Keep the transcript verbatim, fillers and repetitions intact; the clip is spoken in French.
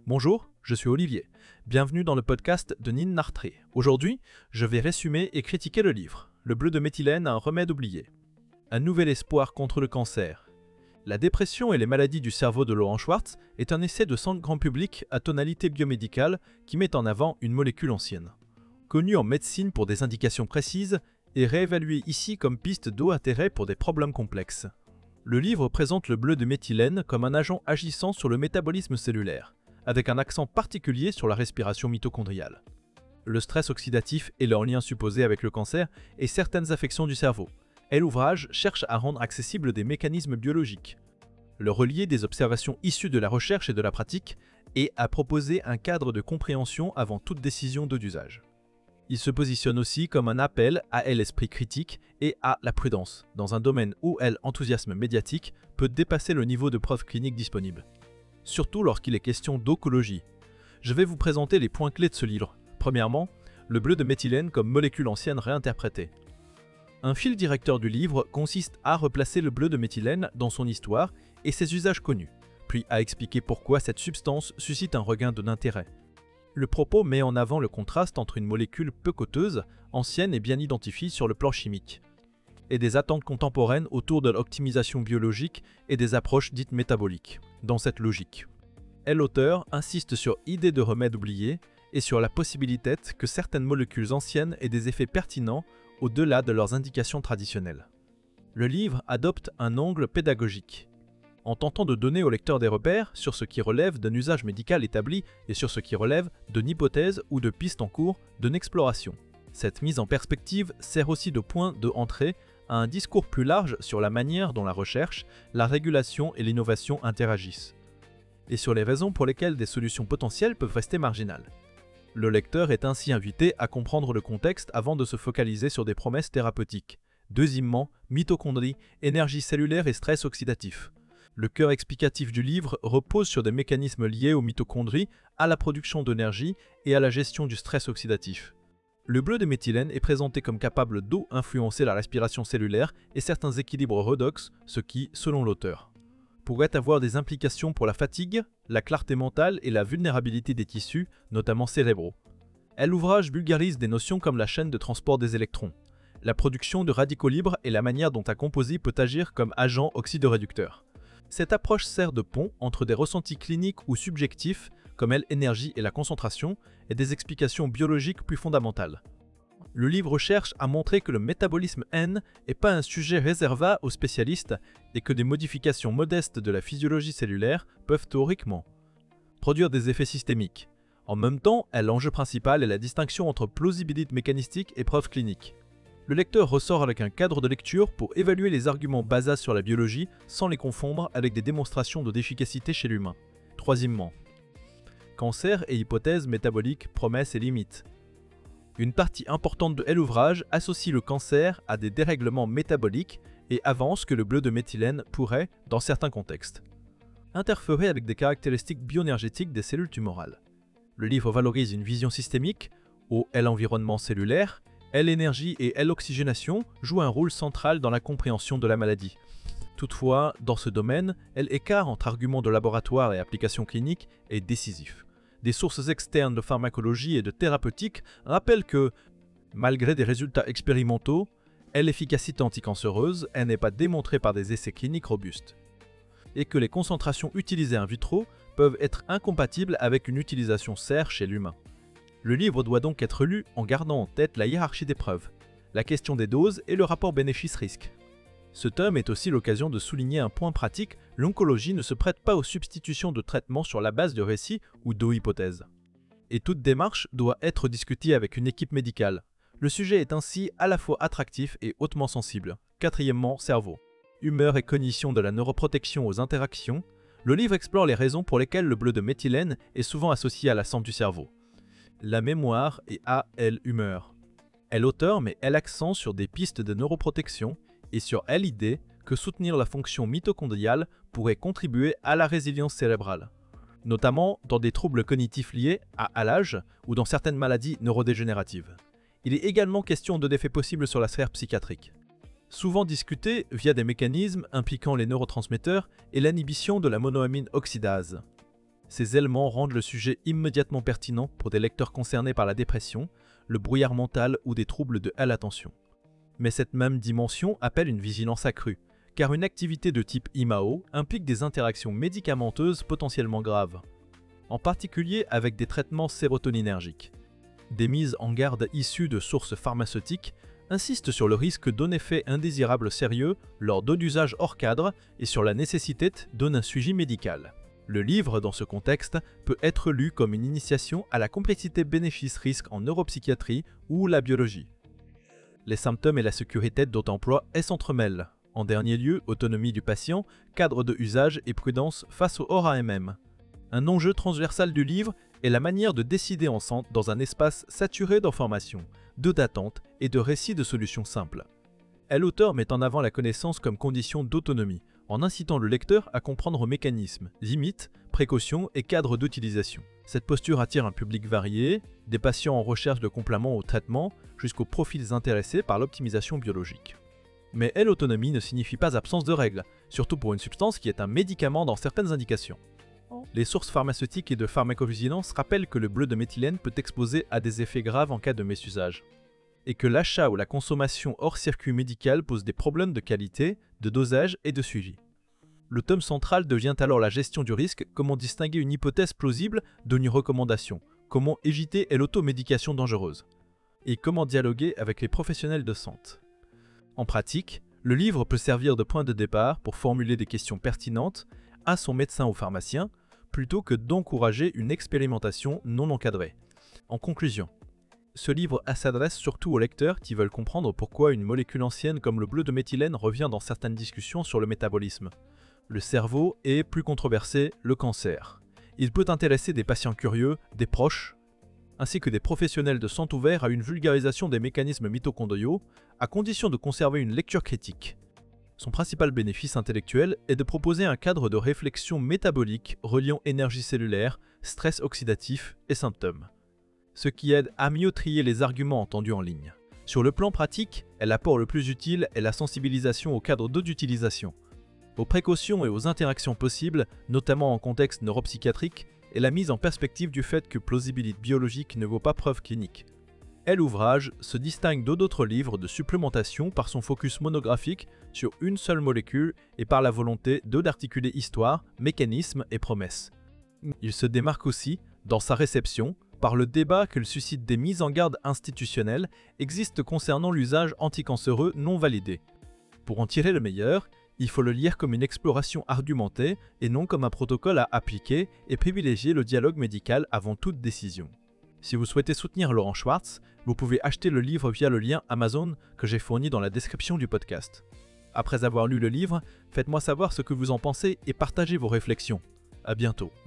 Bonjour, je suis Olivier. Bienvenue dans le podcast de Nin Nartré. Aujourd'hui, je vais résumer et critiquer le livre « Le bleu de méthylène, un remède oublié ». Un nouvel espoir contre le cancer. La dépression et les maladies du cerveau de Laurent Schwartz est un essai de santé grand public à tonalité biomédicale qui met en avant une molécule ancienne. Connue en médecine pour des indications précises et réévaluée ici comme piste d'haut intérêt pour des problèmes complexes. Le livre présente le bleu de méthylène comme un agent agissant sur le métabolisme cellulaire, avec un accent particulier sur la respiration mitochondriale, le stress oxydatif et leur lien supposé avec le cancer et certaines affections du cerveau. Et l'ouvrage cherche à rendre accessibles des mécanismes biologiques, le relier des observations issues de la recherche et de la pratique et à proposer un cadre de compréhension avant toute décision d'usage. Il se positionne aussi comme un appel à l'esprit critique et à la prudence, dans un domaine où l'enthousiasme médiatique peut dépasser le niveau de preuves cliniques disponibles. Surtout lorsqu'il est question d'oncologie. Je vais vous présenter les points clés de ce livre. Premièrement, le bleu de méthylène comme molécule ancienne réinterprétée. Un fil directeur du livre consiste à replacer le bleu de méthylène dans son histoire et ses usages connus, puis à expliquer pourquoi cette substance suscite un regain d'intérêt. Le propos met en avant le contraste entre une molécule peu coûteuse, ancienne et bien identifiée sur le plan chimique, et des attentes contemporaines autour de l'optimisation biologique et des approches dites métaboliques, dans cette logique. Et l'auteur insiste sur l'idée de remède oublié et sur la possibilité que certaines molécules anciennes aient des effets pertinents au-delà de leurs indications traditionnelles. Le livre adopte un angle pédagogique, en tentant de donner au lecteur des repères sur ce qui relève d'un usage médical établi et sur ce qui relève d'une hypothèse ou de pistes en cours d'une exploration. Cette mise en perspective sert aussi de point d'entrée à un discours plus large sur la manière dont la recherche, la régulation et l'innovation interagissent, et sur les raisons pour lesquelles des solutions potentielles peuvent rester marginales. Le lecteur est ainsi invité à comprendre le contexte avant de se focaliser sur des promesses thérapeutiques. Deuxièmement, mitochondrie, énergie cellulaire et stress oxydatif. Le cœur explicatif du livre repose sur des mécanismes liés aux mitochondries, à la production d'énergie et à la gestion du stress oxydatif. Le bleu de méthylène est présenté comme capable d'influencer la respiration cellulaire et certains équilibres redox, ce qui, selon l'auteur, pourrait avoir des implications pour la fatigue, la clarté mentale et la vulnérabilité des tissus, notamment cérébraux. L'ouvrage vulgarise des notions comme la chaîne de transport des électrons, la production de radicaux libres et la manière dont un composé peut agir comme agent oxydoréducteur. Cette approche sert de pont entre des ressentis cliniques ou subjectifs, comme l'énergie et la concentration, et des explications biologiques plus fondamentales. Le livre cherche à montrer que le métabolisme N n'est pas un sujet réservé aux spécialistes et que des modifications modestes de la physiologie cellulaire peuvent théoriquement produire des effets systémiques. En même temps, l'enjeu principal est la distinction entre plausibilité mécanistique et preuve clinique. Le lecteur ressort avec un cadre de lecture pour évaluer les arguments basés sur la biologie sans les confondre avec des démonstrations d'efficacité chez l'humain. Troisièmement, cancer et hypothèses métaboliques, promesses et limites. Une partie importante de l'ouvrage associe le cancer à des dérèglements métaboliques et avance que le bleu de méthylène pourrait, dans certains contextes, interférer avec des caractéristiques bioénergétiques des cellules tumorales. Le livre valorise une vision systémique où l'environnement cellulaire, l'énergie et l'oxygénation jouent un rôle central dans la compréhension de la maladie. Toutefois, dans ce domaine, l'écart entre arguments de laboratoire et applications cliniques est décisif. Des sources externes de pharmacologie et de thérapeutique rappellent que, malgré des résultats expérimentaux, l'efficacité anticancéreuse n'est pas démontrée par des essais cliniques robustes, et que les concentrations utilisées in vitro peuvent être incompatibles avec une utilisation serre chez l'humain. Le livre doit donc être lu en gardant en tête la hiérarchie des preuves, la question des doses et le rapport bénéfice-risque. Ce tome est aussi l'occasion de souligner un point pratique, l'oncologie ne se prête pas aux substitutions de traitements sur la base de récits ou d'hypothèses. Et toute démarche doit être discutée avec une équipe médicale. Le sujet est ainsi à la fois attractif et hautement sensible. Quatrièmement, cerveau. Humeur et cognition de la neuroprotection aux interactions. Le livre explore les raisons pour lesquelles le bleu de méthylène est souvent associé à la santé du cerveau, la mémoire et à l'humeur. L'auteur met l'accent sur des pistes de neuroprotection et sur l'idée que soutenir la fonction mitochondriale pourrait contribuer à la résilience cérébrale, notamment dans des troubles cognitifs liés à l'âge ou dans certaines maladies neurodégénératives. Il est également question de d'effets possibles sur la sphère psychiatrique, souvent discutés via des mécanismes impliquant les neurotransmetteurs et l'inhibition de la monoamine oxydase. Ces éléments rendent le sujet immédiatement pertinent pour des lecteurs concernés par la dépression, le brouillard mental ou des troubles de l'attention. Mais cette même dimension appelle une vigilance accrue, car une activité de type I M A O implique des interactions médicamenteuses potentiellement graves, en particulier avec des traitements sérotoninergiques. Des mises en garde issues de sources pharmaceutiques insistent sur le risque d'un effet indésirable sérieux lors d'un usage hors cadre et sur la nécessité d'un suivi médical. Le livre, dans ce contexte, peut être lu comme une initiation à la complexité bénéfice-risque en neuropsychiatrie ou la biologie. Les symptômes et la sécurité d'auto emploi s'entremêlent. En dernier lieu, autonomie du patient, cadre de usage et prudence face au hors A M M. Un enjeu transversal du livre est la manière de décider ensemble dans un espace saturé d'informations, de d'attentes et de récits de solutions simples. L'auteur met en avant la connaissance comme condition d'autonomie, en incitant le lecteur à comprendre mécanismes, limites, précautions et cadres d'utilisation. Cette posture attire un public varié, des patients en recherche de compléments au traitement jusqu'aux profils intéressés par l'optimisation biologique. Mais l'autonomie ne signifie pas absence de règles, surtout pour une substance qui est un médicament dans certaines indications. Les sources pharmaceutiques et de pharmacovigilance rappellent que le bleu de méthylène peut exposer à des effets graves en cas de mésusage, et que l'achat ou la consommation hors circuit médical pose des problèmes de qualité, de dosage et de suivi. Le thème central devient alors la gestion du risque, comment distinguer une hypothèse plausible d'une recommandation, comment éviter l'automédication dangereuse, et comment dialoguer avec les professionnels de santé. En pratique, le livre peut servir de point de départ pour formuler des questions pertinentes à son médecin ou pharmacien, plutôt que d'encourager une expérimentation non encadrée. En conclusion, ce livre s'adresse surtout aux lecteurs qui veulent comprendre pourquoi une molécule ancienne comme le bleu de méthylène revient dans certaines discussions sur le métabolisme, le cerveau et, plus controversé, le cancer. Il peut intéresser des patients curieux, des proches, ainsi que des professionnels de santé ouverts à une vulgarisation des mécanismes mitochondriaux, à condition de conserver une lecture critique. Son principal bénéfice intellectuel est de proposer un cadre de réflexion métabolique reliant énergie cellulaire, stress oxydatif et symptômes, ce qui aide à mieux trier les arguments entendus en ligne. Sur le plan pratique, l'apport le plus utile est la sensibilisation au cadre d'utilisation, aux précautions et aux interactions possibles, notamment en contexte neuropsychiatrique, et la mise en perspective du fait que plausibilité biologique ne vaut pas preuve clinique. L'ouvrage se distingue d'autres livres de supplémentation par son focus monographique sur une seule molécule et par la volonté de d'articuler histoire, mécanisme et promesses. Il se démarque aussi, dans sa réception, par le débat qu'il suscite des mises en garde institutionnelles existent concernant l'usage anticancéreux non validé. Pour en tirer le meilleur, il faut le lire comme une exploration argumentée et non comme un protocole à appliquer et privilégier le dialogue médical avant toute décision. Si vous souhaitez soutenir Laurent Schwartz, vous pouvez acheter le livre via le lien Amazon que j'ai fourni dans la description du podcast. Après avoir lu le livre, faites-moi savoir ce que vous en pensez et partagez vos réflexions. À bientôt.